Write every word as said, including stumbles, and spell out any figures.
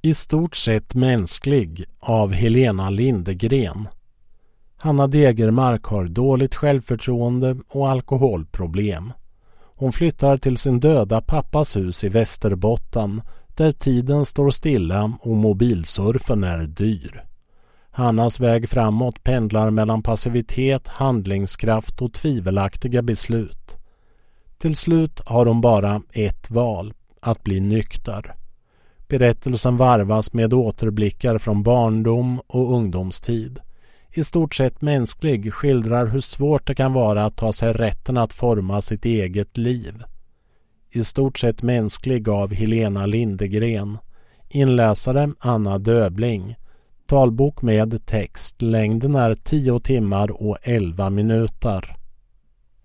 I stort sett mänsklig av Helena Lindegren. Hanna Degermark har dåligt självförtroende och alkoholproblem. Hon flyttar till sin döda pappas hus i Västerbotten där tiden står stilla och mobilsurfen är dyr. Hannas väg framåt pendlar mellan passivitet, handlingskraft och tvivelaktiga beslut. Till slut har hon bara ett val, att bli nykter. Berättelsen varvas med återblickar från barndom och ungdomstid. I stort sett mänsklig skildrar hur svårt det kan vara att ta sig rätten att forma sitt eget liv. I stort sett mänsklig av Helena Lindegren. Inläsare Anna Döbling. Talbok med text. Längden är tio timmar och elva minuter.